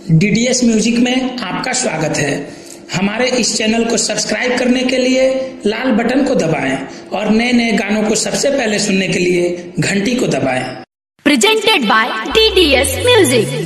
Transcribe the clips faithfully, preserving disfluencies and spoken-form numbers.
DDS music में आपका स्वागत है। हमारे इस चैनल को सब्सक्राइब करने के लिए लाल बटन को दबाएं और नए नए गानों को सबसे पहले सुनने के लिए घंटी को दबाएं। Presented by DDS music.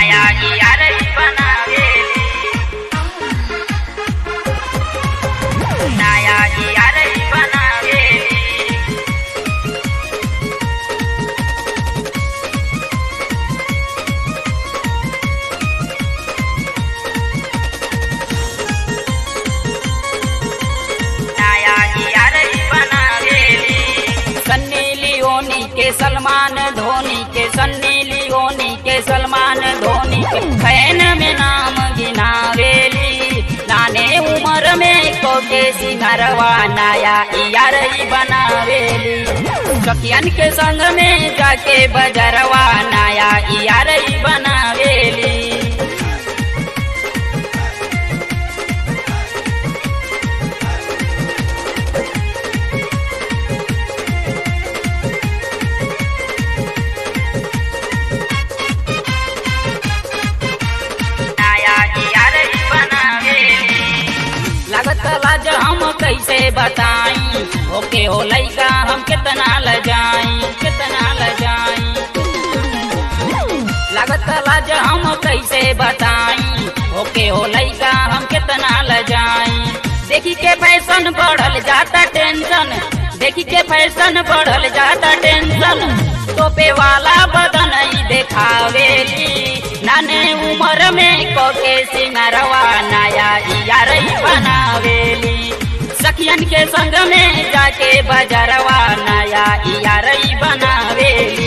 के सलमान धोनी के सन्नी लियोनी के सलमान धोनी के फैन में नाम गिनावेली। नाने उम्र में को के सिंगरवा नया यार बनावेली। सखियन के संग में जाके बजरवा नया यार बनावेली। लाज हम कैसे बताई ओके हो लइका हम कितना लजाई कितना लजाई। लागत लाज हम कैसे बताई ओके हो लइका हम कितना लजाई। देखी के फैशन बढ़ल जाता टेंशन देखी के फैशन बढ़ल जाता टेंशन। टोपे वाला बदन देखावेली। नाने उम्र में कोके सिंगरवा नया यार बनावेली। सखियन के संग में जाके बजरवा नया यार बनावेली।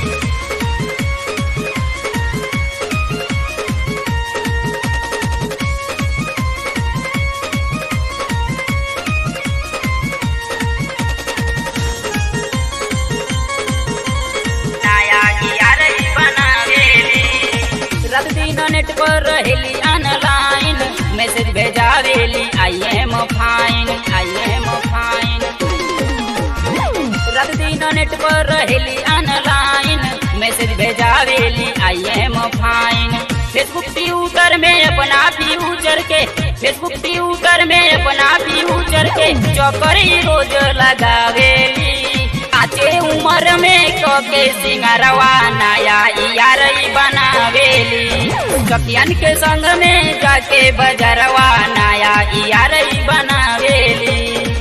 नेट पर रहेली ऑनलाइन मैसेज भेजावेली I am fine I am fine. रात दिन नेट पर रहेली ऑनलाइन मैसेज भेजावेली I am fine. Facebook Twitter में अपना फ्यूचर के फेसबुक ट्विटर में अपना फ्यूचर के चौकरी रोज लगावेली। आचे उम्र में कोके सिंगरवा नया यार बनावेली। सखियन के संग में जाके बजरवा नया यार बनावेली।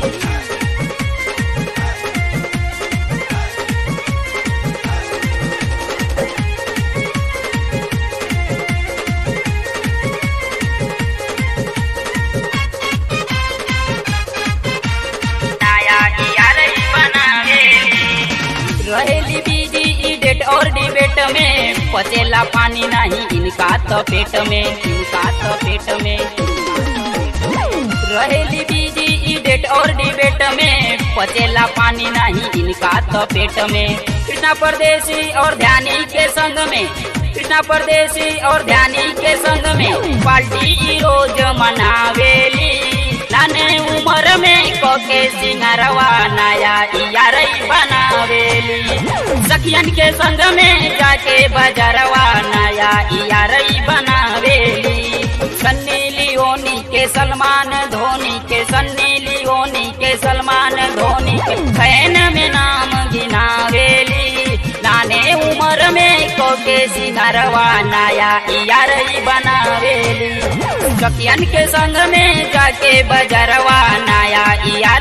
रहेली बिजी डेट और डिबेट में पचेला पानी नहीं इनका तो पेट में इनका तो पेट में। रहेली बिजी डेट और डिबेट में पचेला पानी नहीं इनका तो पेट में। कृष्णा परदेसी और ध्यानी के संग में कृष्णा परदेसी और ध्यानी के संग में पार्टी रोज मनावेली। नाने उम्र में कोके सिंगरवा नया यार बनावेली। सखियन के संग में जाके बजरवा नया यार बनावेली। सन्नी लियोनी के सलमान धोनी के सन्नी लियोनी के सलमान धोनी के फैन में नाम गिनावेली। नाने उम्र में कोके सिंगरवा नया यार बनावेली। सखियन के संग में जाके बजरवा नया यार